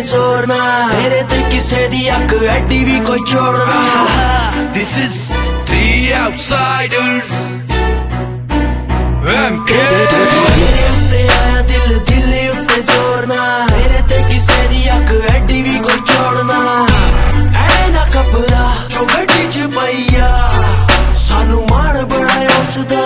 ਜ਼ੋਰ ਨਾ ਤੇਰੇ ਤੇ ਕਿਸੇ ਦੀ ਅੱਖ ਐਡੀ ਵੀ ਕੋਈ ਚੋੜਨਾ This is 3 outsiders MK ਤੇਰੇ ਉੱਤੇ ਆਇਆ ਦਿਲ ਦਿਲ ਉੱਤੇ ਜ਼ੋਰ ਨਾ ਤੇਰੇ ਤੇ ਕਿਸੇ ਦੀ ਅੱਖ ਐਡੀ ਵੀ ਕੋਈ ਚੋੜਨਾ ਐ ਨਾ ਘਬਰਾ ਜੋ ਗੱਡੀ ਚ ਪਈਆ ਸਾਨੂੰ ਮਾਣ ਬਣਾਇਆ ਉਸਦਾ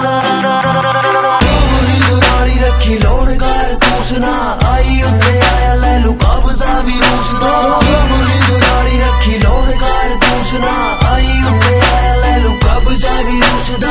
ਨਾਲੀ ਰੱਖੀ ਲੋੜਗਾਰ ਤੂਸਨਾ ਆਈ ਉੱਤੇ ਆਇਆ ਲੈ ਲੂ ਕਬਜ਼ਾ ਵੀ ਰੂਸਦਾ ਨਾਲੀ ਰੱਖੀ ਲੋੜਗਾਰ ਤੂਸਨਾ ਆਈ ਉੱਤੇ ਆਇਆ ਲੈ ਲੂ ਕਬਜ਼ਾ ਵੀ ਰੂਸਦਾ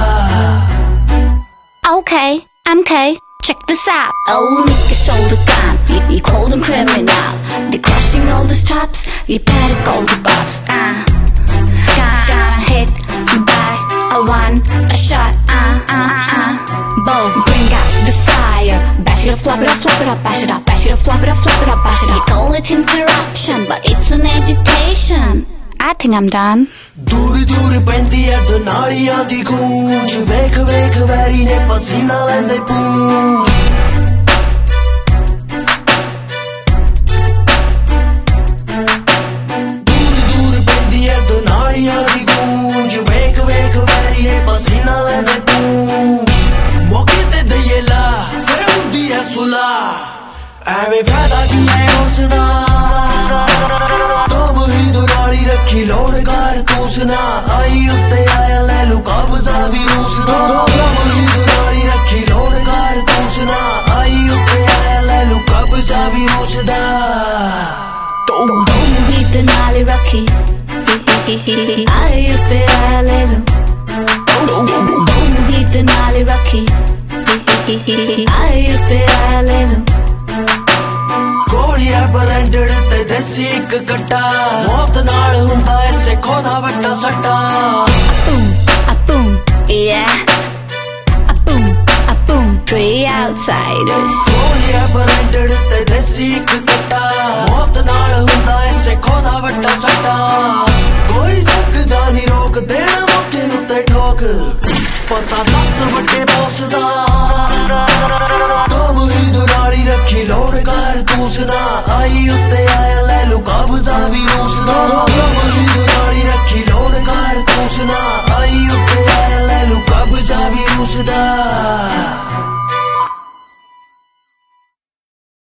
Okay, MK, check this out. Oh, look, it's all the time. You call them criminal. They're crushing all the stops. You better call the cops. Gonna hit by a one, a shot. Boom, bring out the fire. Bash it up, flop it up, flop it up, bash it up, bash it up, flop it up, flop it up, bash it up. You call it interruption, but it's an agitation. I think I'm done. दूर दूर पैंदी है दुनालियां दी गूंज वेख वेख vary ने पसीना लैंदे पूंज दूर दूर पैंदी है दुनालियां दी गूंज वेख वेख वैरी ने पसीना लैंदे पूंज मौके ते दईए ला फिर हुंदी है सुला ਐਵੇਂ ਫਾਇਦਾ ਕੀ ਹੈ ਉਸਦਾ ਤਬ ਹੀ ਦੁਨਾਲੀ ਰੱਖੀ ਲੋੜਗਾਰ ਤੂਸਨਾ ਆਈ ਉੱਤੇ ਆਇਆ ਲੈ ਲੂ ਕਬਜ਼ਾ ਵੀ ਰੂਸਦਾ ਤਬ ਹੀ ਦੁਨਾਲੀ ਰੱਖੀ ਲੋੜਗਾਰ ਤੂਸਨਾ ਆਈ ਉੱਤੇ ਆਇਆ ਲੈ ਲੂ ਕਬਜ਼ਾ ਵੀ ਰੂਸਦਾ ਤਬ ਹੀ ਦੁਨਾਲੀ ਰੱਖੀ ਆਈ ਉੱਤੇ ਆਇਆ ਲੈ ਲੂ ਤਬ ਹੀ ਦੁਨਾਲੀ ਰੱਖੀ ਆਈ ਉੱਤੇ ਆਇਆ ਲੈ ਲੂ ਗੋਲੀਆਂ ਬਰੰਡੜ ਤੇ ਦੇਸੀ ਇੱਕ ਕੱਟਾ ਮੌਤ ਨਾਲ ਹੁੰਦਾ ਐਸੇ ਖੋਦਾ ਵੱਟਾ ਸੱਟਾ A boom, yeah. A boom, 3 outsiders. ਗੋਲੀਆਂ ਬਰੰਡੜ ਤੇ ਦੇਸੀ ਇੱਕ ਕੱਟਾ ਮੌਤ ਨਾਲ ਹੁੰਦਾ ਐਸੇ ਖੋਦਾ ਵੱਟਾ ਸੱਟਾ ਕੋਈ ਸਕਦਾ ਨਹੀਂ ਰੋਕ ਦੇਣਾ ਮੌਕੇ ਉੱਤੇ ਠੋਕ ਪਤਾ ਦੱਸ ਵੱਡੇ ਬੌਸ ਦਾ ਤਬ ਹੀ ਦੁਨਾਲੀ ਰੱਖੀ ਲੋੜਗਾਰ ਤੂਸਨਾ ਆਈ ਉੱਤੇ ਆਇਆ ਲੈ ਲੂ ਕਬਜ਼ਾ ਵੀ ਰੂਸਦਾ ਤਬ ਹੀ ਦੁਨਾਲੀ ਰੱਖੀ ਲੋੜਗਾਰ ਤੂਸਨਾ ਆਈ ਉੱਤੇ ਆਇਆ ਲੈ ਲੂ ਕਬਜ਼ਾ ਵੀ ਰੂਸਦਾ